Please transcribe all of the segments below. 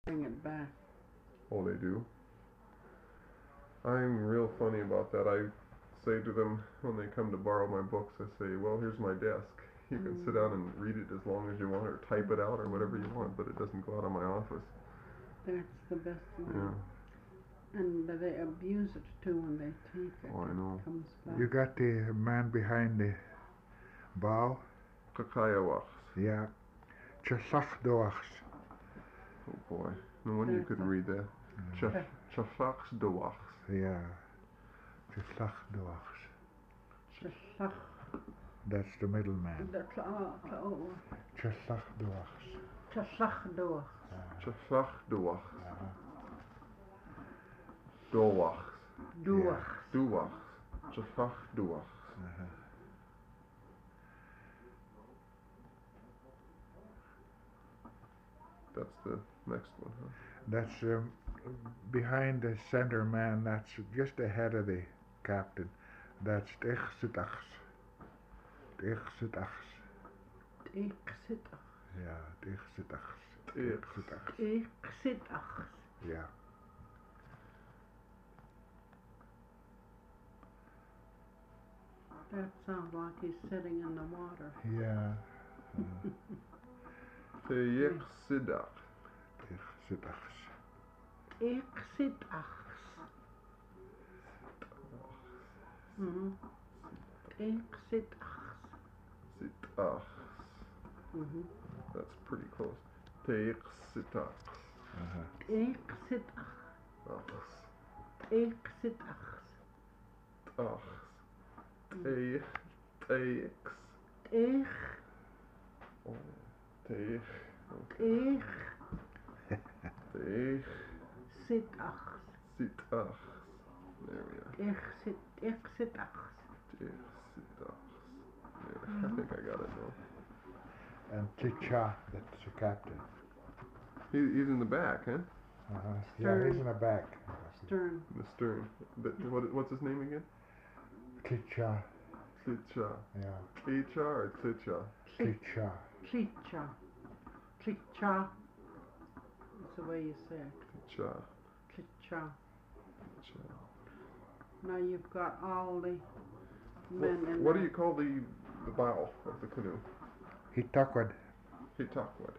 bring it back. Oh, they do. I'm real funny about that. I say to them when they come to borrow my books, I say, well, here's my desk. You can sit down and read it as long as you want, or type it out, or whatever you want, but it doesn't go out of my office. That's the best Yeah. one. And they abuse it too when they take it. Oh, I know. It comes back. You got the man behind the bow? Kakayawaks. Yeah. Chasachdoachs. Oh boy. No wonder you couldn't read that. Chafaks. Yeah. Chasachdoachs. Chasach. That's the middleman. Chasachdoach. Chasachdoachs. Chafakdoach. Doach. Doach. Doach. Chafakdoach. That's the next one, huh? That's behind the center man. That's just ahead of the captain. That's Tichsitachs. Tichsitachs. Tichsitach. Yeah, Tichsitachs. Tichsitach. Yeah. That sounds like he's sitting in the water. Yeah. Teyeksidach. Tichsitachs. Tichsitach. Tichsitach. Sitach. That's pretty close. Teyeksidach. Tichsitach. Teyeks. Tichsitach. Teyeks. Tich. Oh, Teyek. Tich. Teyek. Sitach. Sitach. There we are. Tichsitach. Teyeksidach. There. I think I got it now. And Ticha, that's the captain. He's in the back, huh? Yeah, he's in the back. Stern. In the stern. What's his name again? Ticha. Tlitcha. Yeah. Tlicha or Tlitcha? Ticha. Tlicha. Tlicha. That's the way you say it. Tlicha. Tlicha. Tlicha. Now you've got all the men in What there. do you call the bow of the canoe? Hitakwad. Hitakwad.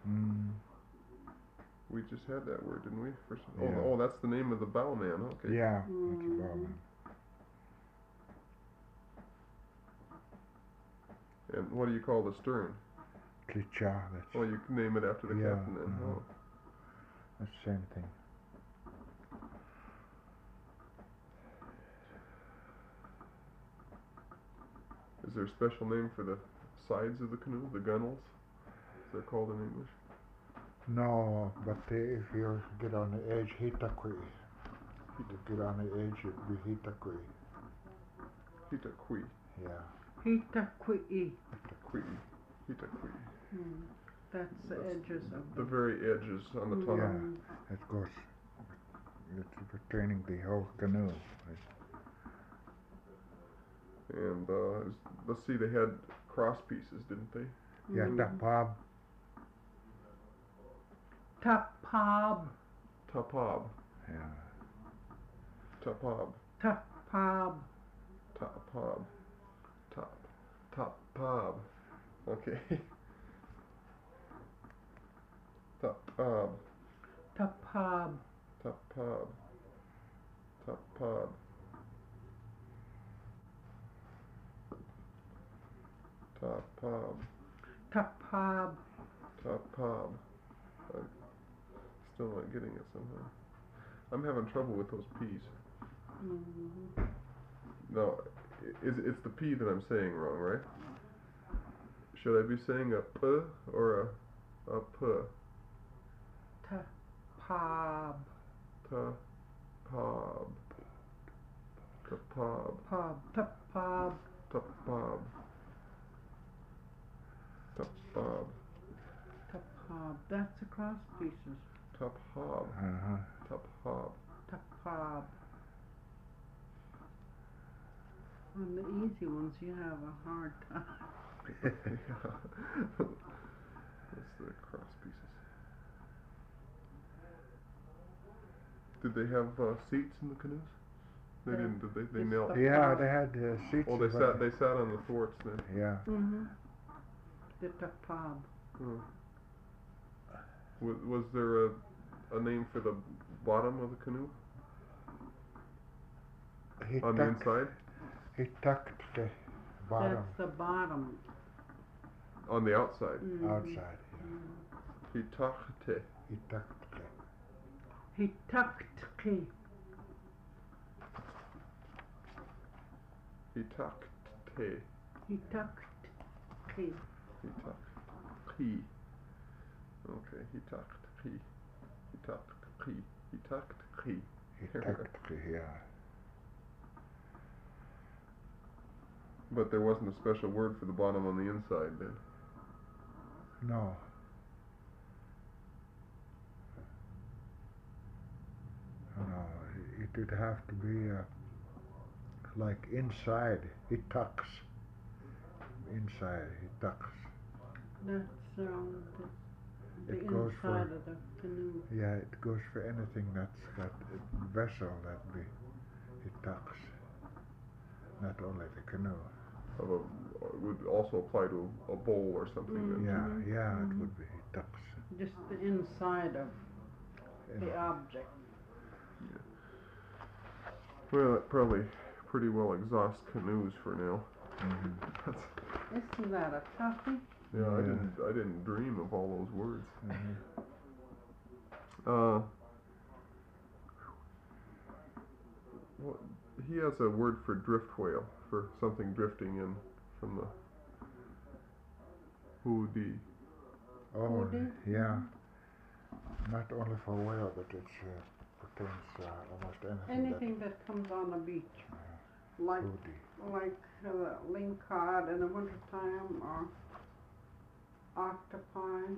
We just had that word, didn't we? Yeah. Oh, that's the name of the bowman. Okay. Yeah, that's a bowman. And what do you call the stern? Ticha. That's, Oh, you can name it after the Yeah, captain then. Oh. that's the same thing. Is there a special name for the sides of the canoe, the gunnels, as they're called in English? No, but if you get on the edge, Hitakui. You get on the edge, it'd be Hitakui. Hitakui. Yeah. Hitakui. Hitakui. Hitakui. That's the edges of The very edges on the top. Yeah, it goes. It's pertaining the whole canoe. And let's see, they had cross pieces, didn't they? Yeah, tapab. Tapab. Tapab. Yeah. Tapab. Tapab. Tapab. Tapab. Okay. Tapab. Tapab. Tapab. Tapab. Tapab. Tapab. Tapab. I'm still not getting it somehow. I'm having trouble with those P's. No, it's the P that I'm saying wrong, right? Should I be saying a P or a P? Tapab. Tapab. Tapab. Pab. Tapab. Tapab. Tapab. Tapab. That's the cross pieces. Tapab. Tapab. Tapab. On the easy ones you have a hard time. That's the cross pieces. Did they have seats in the canoes? They Yeah. didn't, did they? They Just knelt. the- Yeah, they had seats. Oh, they but- sat on the thwarts then. Yeah. The pub. Oh. Was there a name for the bottom of the canoe He on the tucked, inside? he tucked the bottom That's the bottom. On the outside. Mhm. outside. He tucked. He tucked the He tucked key. He tucked. He tucked key. He tucked. He. Okay. He tucked. He tucked. He tucked. he tucked the yeah. But there wasn't a special word for the bottom on the inside then. No. No, it would have to be like inside. He tucks. Inside, he tucks. That's the It goes for- inside of the canoe. Yeah, it goes for anything that's got a vessel that he tucks. Not only the canoe. Of a would also apply to a bowl or something. Then. Yeah, Mhm, yeah, it mhm. would be. He tucks. Just the inside of the in- object. Well, that probably pretty well exhausts canoes for now. Mhm, Isn't that a toughie? Yeah, I Yeah. didn't dream of all those words. mhm. What, he has a word for drift whale, for something drifting in from the hoodie. Oh, Woody? yeah. Not only for whale, but it pertains almost Anything that comes on the beach. Like Hoodie. lingcod in the wintertime or octopi.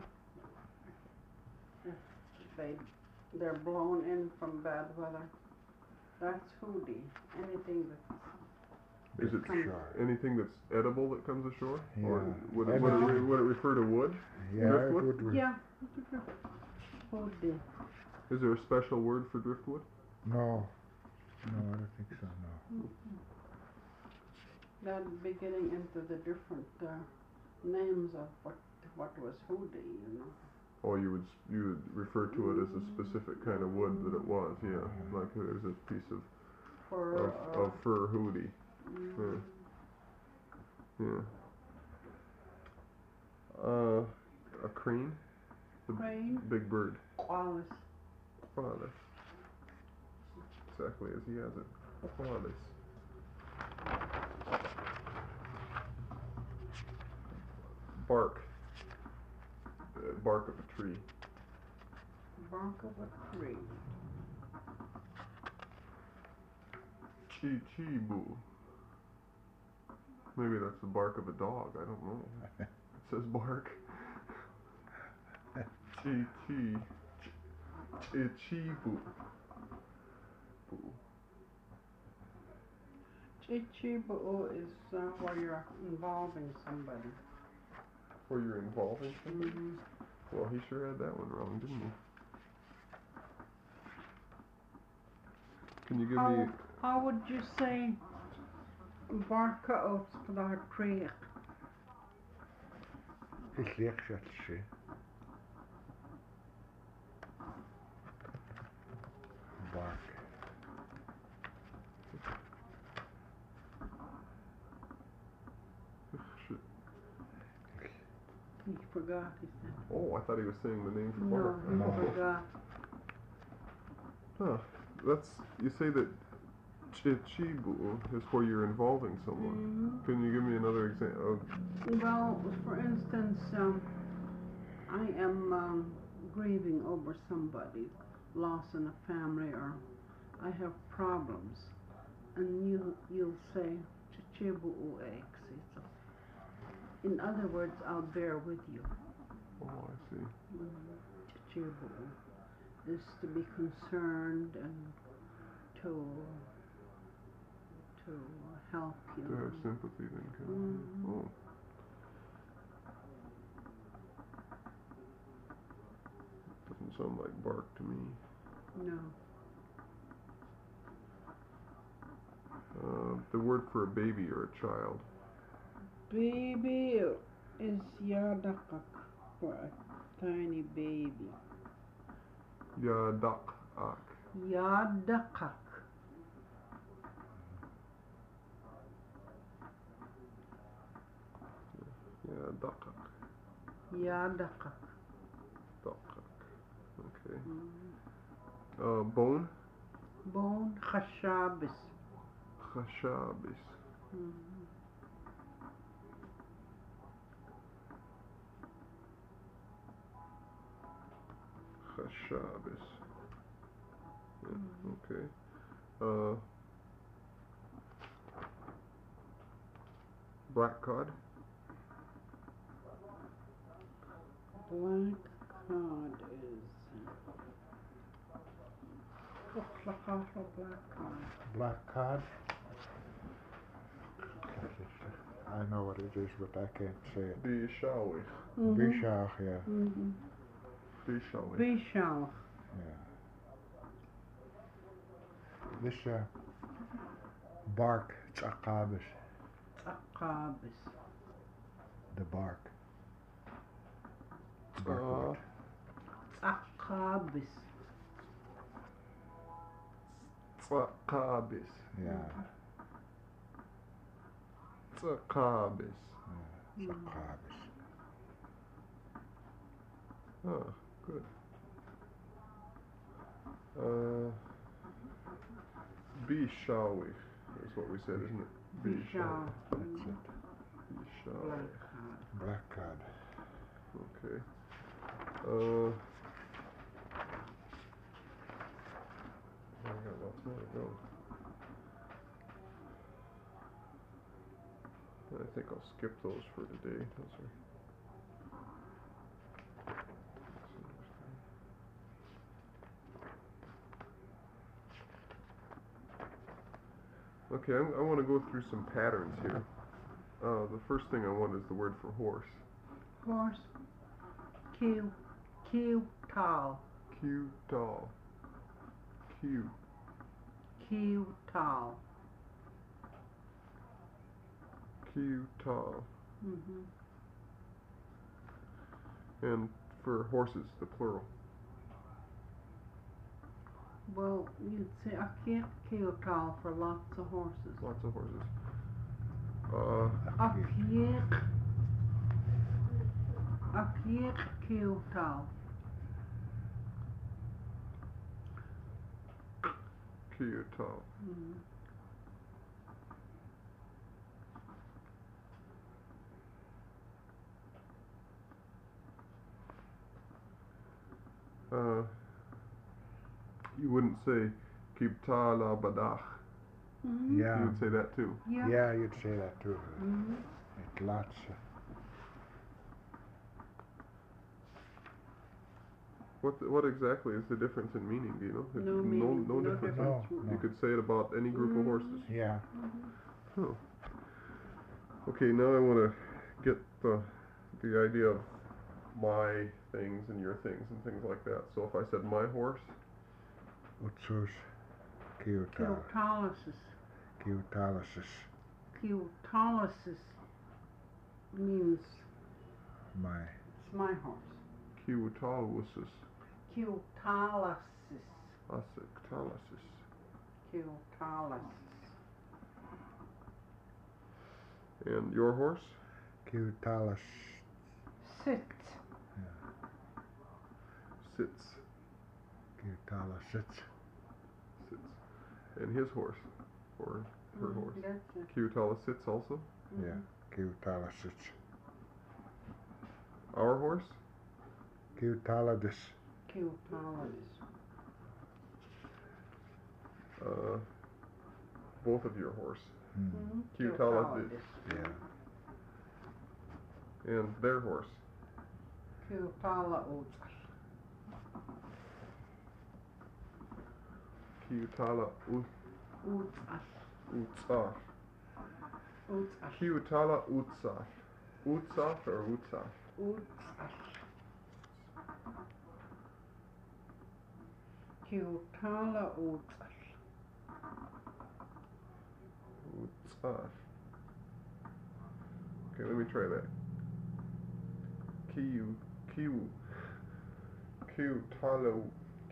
If they're blown in from bad weather. That's hoodie. Anything that Is it Sure. anything that's edible that comes ashore? Or Yeah. would it Edible. would it refer to wood? Yeah, it Driftwood? would. yeah. Hoodie. Is there a special word for driftwood? No. No, I don't think so, no. That'd be getting into the different names of what was hoodie, you know. Or you would refer to it as a specific kind of wood that it was, yeah. Like there's a piece of For fir hoodie. mm, Yeah. A crane? The crane, big bird. walrus. Wallace. Exactly as he has it. Wallace. Bark. Bark of a tree. Bark of a tree. Chi-chi-boo. Maybe that's the bark of a dog. I don't know. It says bark. Chi-chi. Chi-chi-boo. Boo. Chichibu is where you're involving somebody. Where you're involving somebody? Mm-hmm. Well, he sure had that one wrong, didn't he? Can you give me... How would you say barka oats for tree? His leerschat she. Bark. Shit. He forgot, he said. Oh, I thought he was saying the name for No, bark. he No. forgot. Huh. That's... You say that chichibu is where you're involving someone. Mhm. Can you give me another example? Well, for instance, I am grieving over somebody's loss in a family, or I have problems, and you'll say chichibu x. In other words, I'll bear with you. Oh, I see. Chichibu is to be concerned and to help you. To have sympathy then, kind of. Mhm. Oh. Doesn't sound like bark to me. No. The word for a baby or a child. Baby is yadakak for a tiny baby. Yadak-ak. Yadakak. Yadak-ak. Yadakak. Dak-ak. Okay. Mm. Bone. Bone chashabis. Chashabis. Mm. Chashabis. Yeah, Mhm. okay. Black cod. Black cod is Uxlakasha black cod. Black cod. I know what it is, but I can't say it. Bishawi. Bishach, yeah. Mhm. Bishawi. Bishal. Yeah. This bark, it's akabis, Akabis. the bark. Uh, Barkwood. Akabis. Tsakabis. Yeah, Tsakabis. it's akabis. Ah, good. Bishawi is what we said, isn't it? Bishal. That's it. Bishawi. Black cod. Black cod. Okay. I got lots more to go. I think I'll skip those for today. Those are. Okay, I want to go through some patterns here. The first thing I want is the word for horse. Horse. Q. Tall. Q tall. Q. Tall. Q tall. Mhm. And for horses, the plural. Well, you'd say I can't kill tall for lots of horses. Lots of horses. I can't kill tall. Q tall. Mhm. You wouldn't say Kibtala Badach. Mhm. Yeah. You would say that too. Yeah. Yeah, you'd say that too. Mhm. It lots. What exactly is the difference in meaning? Do you know? No meaning. No difference. No, You no. could say it about any group of horses. Yeah. Mhm. Oh. Okay, now I want to get the idea of my things and your things and things like that. So if I said my horse, Utsus. Kiutal. Kiutalysis. Kiutalasis. Kiutalysis means My. it's my horse. Kiutalusis, Kiutalysis. Asiktalysis. Kiutalysis. And your horse? Kiutalas. Sit. Sits. Kiutalasits. Sits. And his horse, or her horse. That's it. Kiutala sits also. Yeah. Kiutalasits. Our horse? Kiutaladis. Kiutalysis. Both of your horse. Mm. Kiutaladis. Yeah. And their horse. Kiutalaots. Kiutala Utsas. utsaf. Utsas. Kiutala utsaf. Utsaf or utsaf? Utsas. Kiutalaots. Utsaf. Okay, let me try that. Kiu tala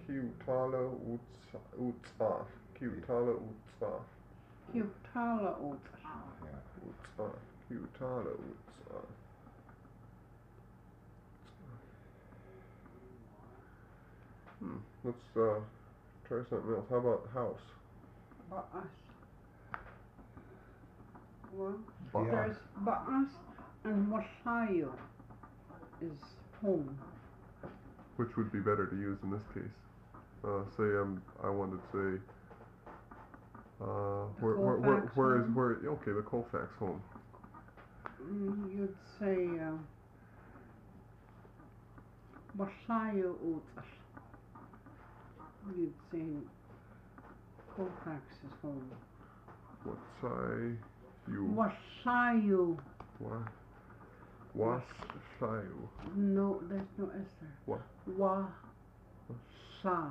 utsaf. Kiutala utsaf. Kiutala utsaf. Utsaf. Kiutala utsaf. Let's try something else. How about house? Ba'as. Well, Yeah. there's Ba'as and Wasayu is home. Which would be better to use in this case? Say I wanted to say where okay, the Colfax home. You'd say Wasayu utsaf. You'd say Colfax is home. Wasayu. Wasayu. No, there's no S there. What? Wasa.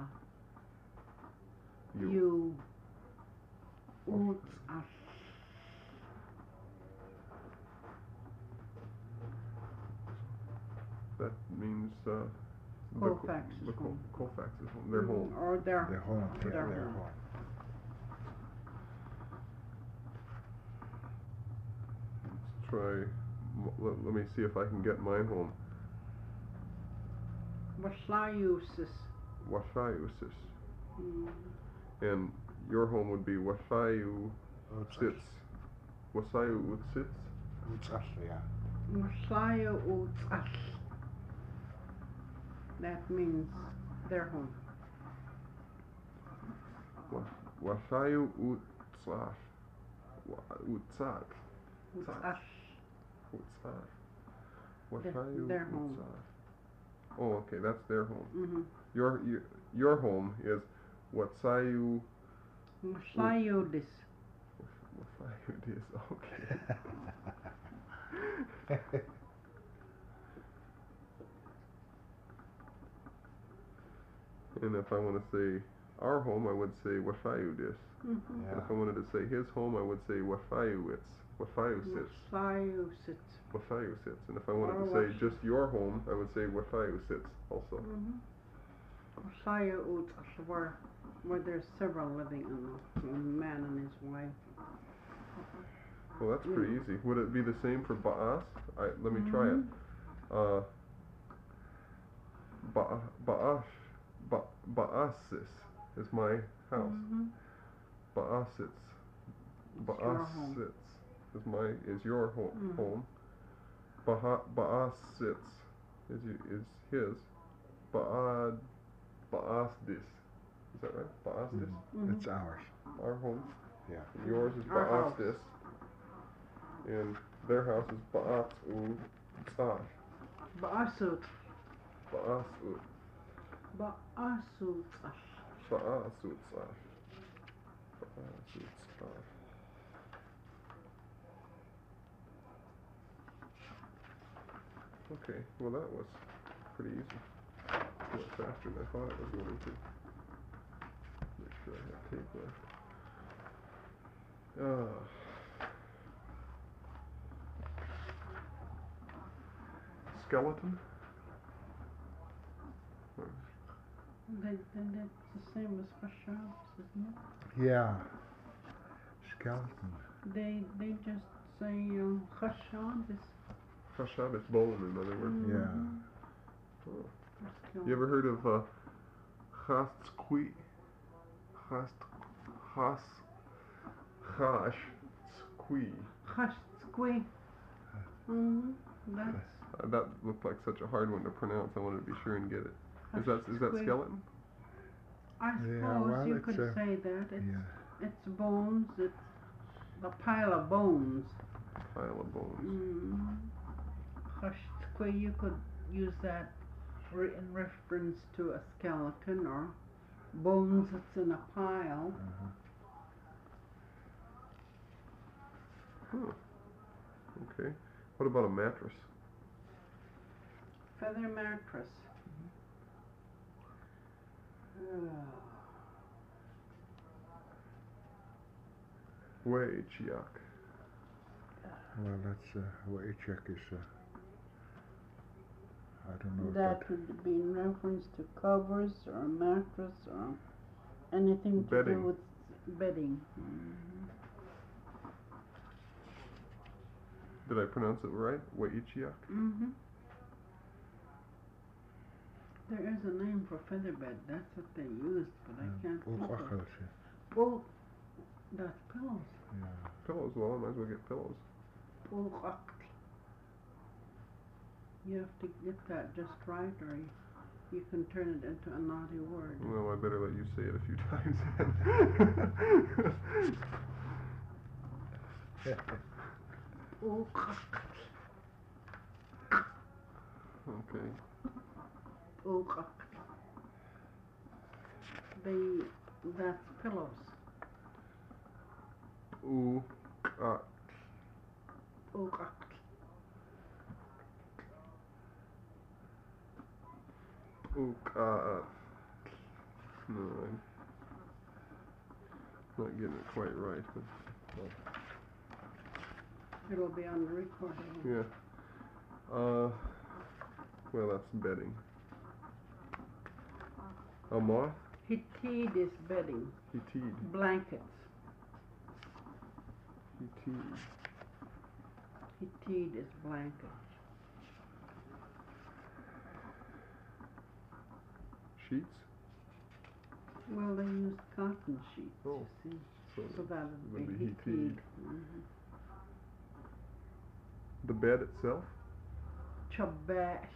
You. Utsaf. That means Colfax is home. Colfax is home. They're home. Or They're home. Yeah, They're they're home. home. Let's try. Let me see if I can get mine home. Wasayusis. Wasayusis. And your home would be Wasayu sits. Wasayu sits. Utsaf, yeah. Wasayu utsaf. That means their home. Wasayu utsaf. Utsak. Utsaf. Utsaf. Wasayu Their home. utsaf. Oh, okay, that's their home. Mm-hmm. Your home is Wasayu. Wasayudis. Wasayudis. Okay. And if I want to say our home, I would say Wasayudis. Mm-hmm. And if I wanted to say his home, I would say Wasayuits. Wasayusits. Wasayusits. Wasayusits. And if I wanted Or to say just your home, I would say Wasayusits also. Wasayu utsaf, where there's several living in a man and his wife. Well, that's pretty easy. Would it be the same for Ba'as? Let me try it. Ba'asis is my house. Ba'asits. Ba'asits is your home. Ba'asits is his. Ba'asdis. Is that right? Ba'asdis? It's ours. Our home. Yeah. And yours is Our house. Ba'asdis. And their house is Ba'asutsaf. Ba'asut. Ba'asut. Ba'asutsaf. Ba'asutsaf. Ba'asutsaf. Okay, well that was pretty easy. Much faster than I thought it was going to. Make sure I have tape left. Skeleton? That's the same as Hashabs, isn't it? Yeah. Skeleton. They just say Hashabs. Chashab is bone, in other words. Yeah. Oh. You ever heard of Chasqui? Chasqui. Chasqui. That's That looked like such a hard one to pronounce. I wanted to be sure and get it. Is that Chasqui. skeleton? I suppose Yeah, well, you it's could a- say that. Yeah. It's bones. It's a pile of bones. Pile of bones. Chasqui, you could use that in reference to a skeleton or bones that's in a pile. Huh. Okay. What about a mattress? Feather mattress. Way chiak. Well, that's what you check is. I don't know. That would be in reference to covers or a mattress or anything to Bedding. do with bedding. Did I pronounce it right? Waichiak? Mm-hmm. There is a name for featherbed. That's what they used, but I can't think of it. Well, that's pillows. Yeah. Pillows, well, I might as well get pillows. You have to get that just right, or you can turn it into a naughty word. Well, I better let you say it a few times then. Okay. That's pillows. Ooh, no, I'm not getting it quite right, but It'll be on the recording. yeah. Well, that's bedding. A moth? Hitid is bedding. Hitid. Blankets. Hitid. Hitid is blankets. Sheets? Well, they used cotton sheets, Oh, you see. So So that would be hitid. hitid. The bed itself? Chabash.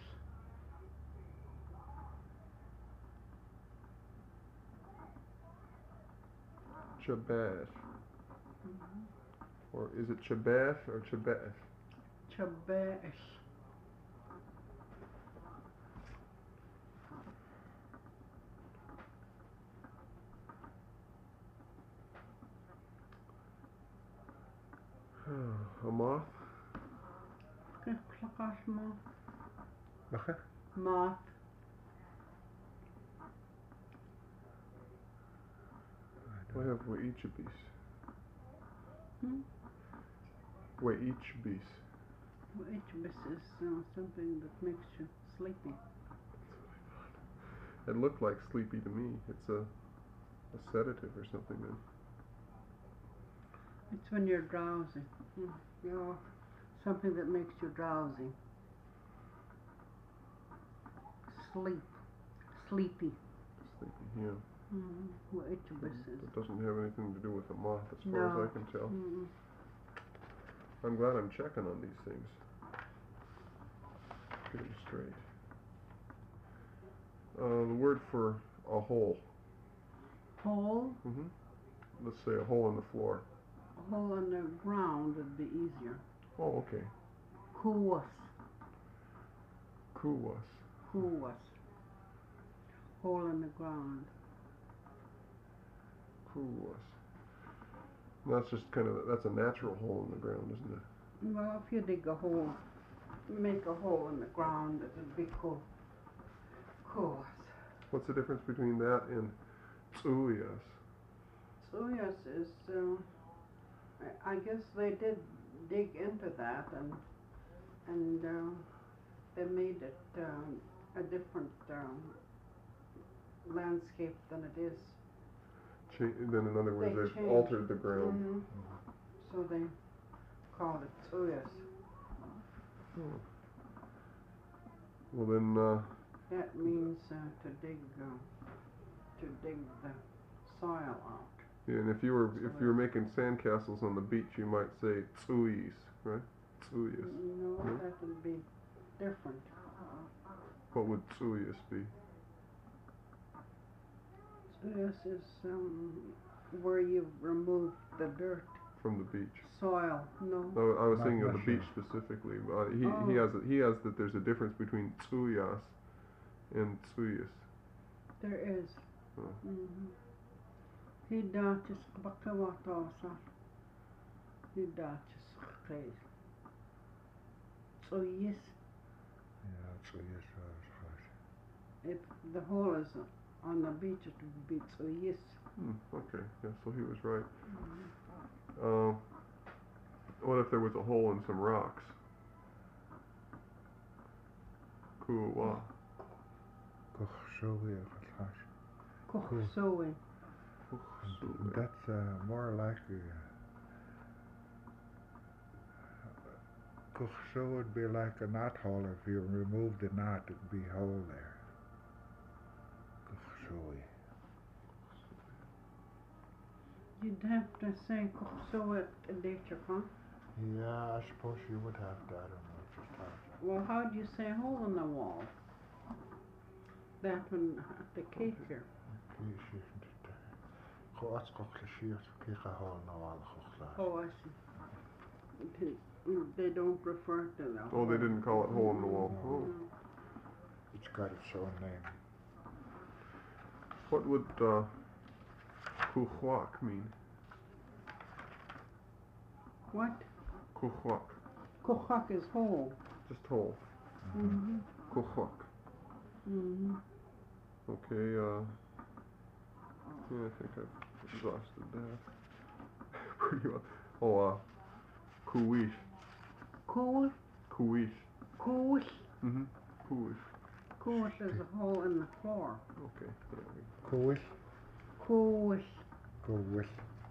Chabash. Or is it chabash or chabash? Chabash. A moth? Moth. Wacht. Moth. I have Waichibis. Hmm? Waichibis. Waichibis is something that makes you sleepy. It looked like sleepy to me. It's a sedative or something then. It's when you're drowsy. You know, something that makes you drowsy. Sleep. Sleepy. Sleepy, yeah. Waichibis is. It doesn't have anything to do with a moth as far No. as I can tell. Mm-mm. I'm glad I'm checking on these things. Get them straight. The word for a hole. Hole. Let's say a hole in the floor. A hole in the ground would be easier. Oh, okay. Kuwas. Kuwas. Kuwas. Hole in the ground. Kuwas. That's just that's a natural hole in the ground, isn't it? Well, if you dig a hole, make a hole in the ground, it would be cool. Kuwas. What's the difference between that and tsuyas? Tsuyas is, I guess they did dig into that and they made it a different landscape than it is. Then in other words, They they've changed. altered the ground. So they called it tsuyas. Well then, That means to dig the soil out. yeah, and if you were making sandcastles on the beach, you might say tsuyis, right? Tsuyas. No, No? that would be different. What would tsuyas be? Tsuyas is where you've removed the dirt, From the beach. soil. No. No, I was Not thinking of the necessarily. beach specifically. Oh. He has that there's a difference between tsuyas and tsuyas. There is. Oh. He daches bakawatosa. He daches place. So yes, Ja, zo is het. if the hole is on the beach, it would be so yes. Okay, yeah, so he was right. What if there was a hole in some rocks? Kuwa. Kuchsoe Glas. Kuchsoe. That's more like Kuchsoe would be like a knot hole. If you remove the knot, it'd be a hole there. Kuchsoe. You'd have to say Kuchsoe Dechapa. Yeah, I suppose you would have to. I don't know just how. Well, how do you say hole in the wall? That one at the Cape here. Go as Kuchshier to kick a hole in the wall. Oh, I see. They don't refer to that. Oh, they didn't call it hole in the wall. No. Oh. It's got its own name. What would kuhwak mean? What? Kuhwak. Kuchak is hole. Just hole. Mm-hmm. Kuhwak. Mm-hmm. Okay, yeah, I think I've exhausted that. Pretty well. Oh, kuwish. Cool. Kuwish. Cool. Mm-hmm. Kuwish. Cool is a hole in the floor. Okay. Kuwish. Cool. Kuwish.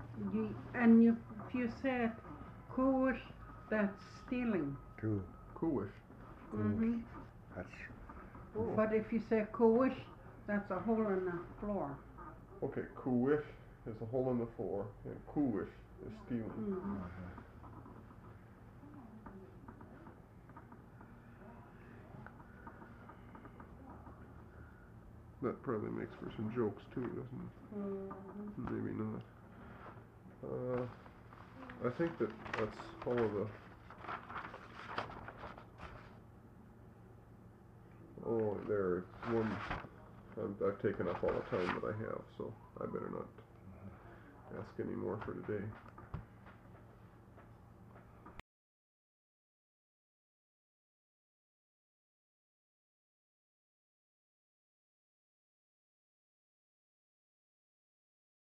If you say it cool, that's stealing. Two. Kuwish. Mm-hmm. That's Oh. But if you say cool, that's a hole in the floor. Okay, kuwish is a hole in the floor, and kuwish is stealing. Mm-hmm. That probably makes for some jokes too, doesn't it? Mm-hmm. Maybe not. I think that's all of the. Oh, there's one. I've taken up all the time that I have, so I better not ask any more for today.